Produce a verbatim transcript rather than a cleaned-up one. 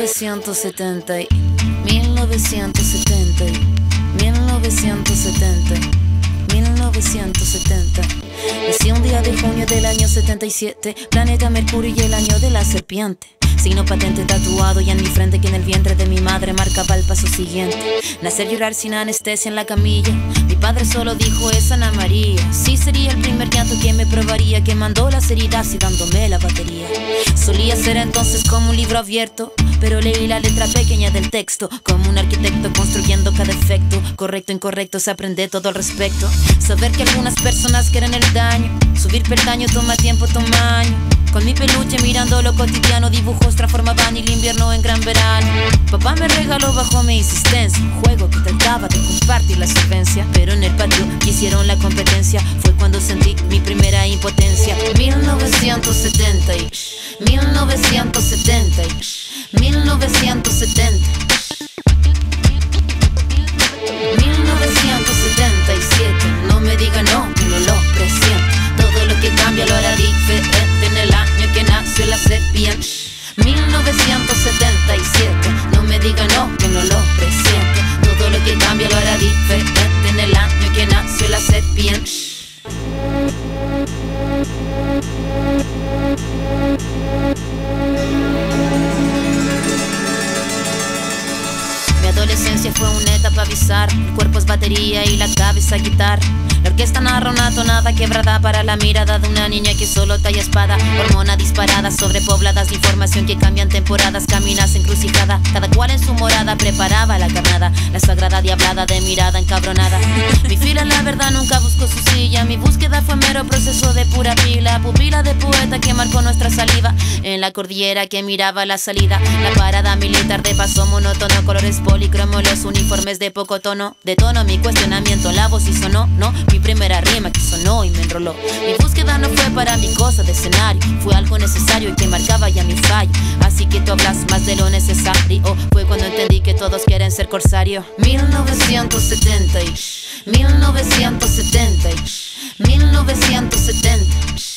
novecientos setenta, mil novecientos setenta, mil novecientos setenta, mil novecientos setenta. Nací un día de junio del año setenta y siete, planeta Mercurio y el año de la serpiente. Signo patente tatuado ya en mi frente que en el vientre de mi madre marcaba el paso siguiente. Nacer, llorar sin anestesia en la camilla. Mi padre solo dijo es Ana María. Sí sería el primer llanto que me probaría, que mandó las heridas y dándome la batería. Solía ser entonces como un libro abierto, pero leí la letra pequeña del texto, como un arquitecto construyendo cada efecto. Correcto, incorrecto, se aprende todo al respecto. Saber que algunas personas quieren el daño. Subir peldaño toma tiempo, toma año. Con mi peluche mirando lo cotidiano, dibujos transformaban el invierno en gran verano. Papá me regaló bajo mi insistencia un juego que trataba de compartir la solvencia, pero en el patio quisieron la competencia. Fue cuando sentí mi primera impotencia. mil novecientos setenta, mil novecientos setenta, mil novecientos setenta, mil novecientos setenta y siete. No me diga no, que no lo presiento. Todo lo que cambia lo hará diferente en el año que nació la serpiente. mil novecientos setenta y siete. No me diga no, que no lo presiento. Todo lo que cambia lo hará diferente en el año que nació la serpiente. Mi adolescencia fue una etapa bizarra. El cuerpo es batería y la cabeza guitarra. La orquesta narra una tonada quebrada para la mirada de una niña que solo talla espada. Hormona disparada, sobrepobladas de información que cambian temporadas. Caminas encrucijada, cada cual en su morada preparaba la carnada. La sagrada diablada de mirada encabronada. Mi fila la verdad nunca buscó su silla. Mi búsqueda fue mero proceso de pura pila. Pupila de poeta que marcó nuestra saliva en la cordillera que miraba la salida. La parada militar de paso monótono, colores policromos, los uniformes de poco tono. De tono mi cuestionamiento, la voz y sonó, no. Mi primera rima que sonó y me enroló. Mi búsqueda no fue para mi cosa de escenario, fue algo necesario y que marcaba ya mi fallo. Así que tú hablas más de lo necesario. Fue cuando entendí que todos quieren ser corsario. mil novecientos setenta, mil novecientos setenta, mil novecientos setenta.